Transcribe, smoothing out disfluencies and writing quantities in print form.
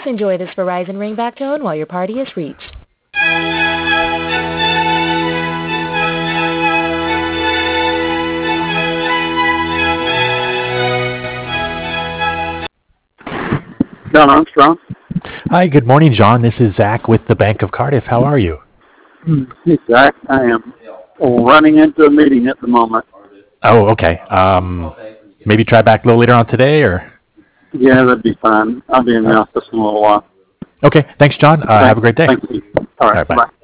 Please enjoy this Verizon ringback tone while your party is reached. John Armstrong. Hi, good morning, John. This is Zach with the Bank of Cardiff. How are you? Hey, Zach. I am running into a meeting at the moment. Oh, okay. Maybe try back a little later on today, or? Yeah, that'd be fine. I'll be in the office in a little while. Okay. Thanks, John. Have a great day. Thank you. All right. Bye.